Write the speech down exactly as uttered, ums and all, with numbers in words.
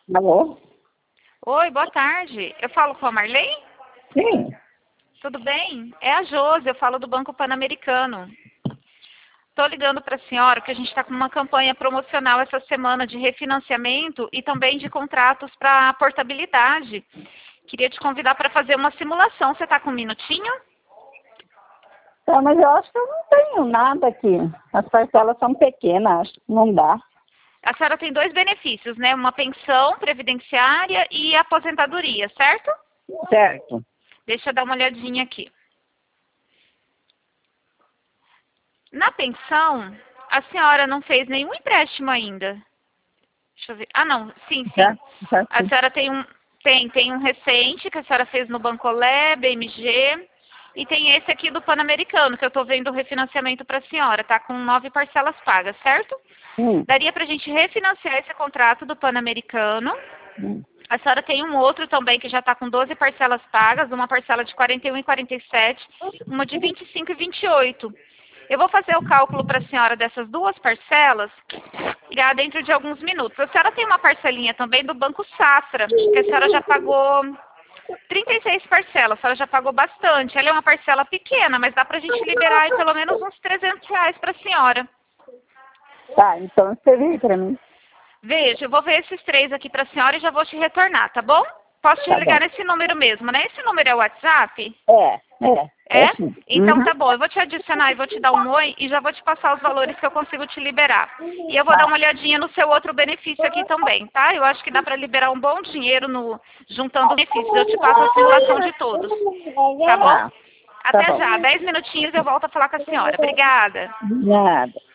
Alô? Oi, boa tarde. Eu falo com a Marley? Sim. Tudo bem? É a Josi, eu falo do Banco Pan-Americano. Estou ligando para a senhora que a gente está com uma campanha promocional essa semana de refinanciamento e também de contratos para portabilidade. Queria te convidar para fazer uma simulação. Você está com um minutinho? Tá, mas eu acho que eu não tenho nada aqui. As parcelas são pequenas, acho que não dá. A senhora tem dois benefícios, né? Uma pensão previdenciária e aposentadoria, certo? Certo. Deixa eu dar uma olhadinha aqui. Na pensão, a senhora não fez nenhum empréstimo ainda. Deixa eu ver. Ah, não. Sim, sim. Já, já A sim. senhora tem um, tem, tem um recente que a senhora fez no Bancolé, B M G. E tem esse aqui do Pan-Americano, que eu estou vendo o refinanciamento para a senhora. Tá com nove parcelas pagas, certo? Hum, Daria para a gente refinanciar esse contrato do Pan-Americano. hum. A senhora tem um outro também que já está com doze parcelas pagas, uma parcela de quarenta e um e quarenta e sete, uma de vinte e cinco e vinte e oito. Eu vou fazer o cálculo para a senhora dessas duas parcelas já dentro de alguns minutos. A senhora tem uma parcelinha também do Banco Safra, que a senhora já pagou trinta e seis parcelas, a senhora já pagou bastante. Ela é uma parcela pequena, mas dá para a gente liberar aí pelo menos uns trezentos reais para a senhora. Tá, então você vem pra mim. Veja, eu vou ver esses três aqui para a senhora e já vou te retornar, tá bom? Posso te Tá ligar bom. nesse número mesmo, né? Esse número é o WhatsApp? É, é. É? É sim. Então Uhum. tá bom, eu vou te adicionar e vou te dar um oi e já vou te passar os valores que eu consigo te liberar. E eu vou dar Tá. uma olhadinha no seu outro benefício aqui também, tá? Eu acho que dá para liberar um bom dinheiro no juntando os benefícios. Eu te passo a simulação de todos, tá bom? Tá, tá Até bom. já, dez minutinhos eu volto a falar com a senhora. Obrigada. Nada.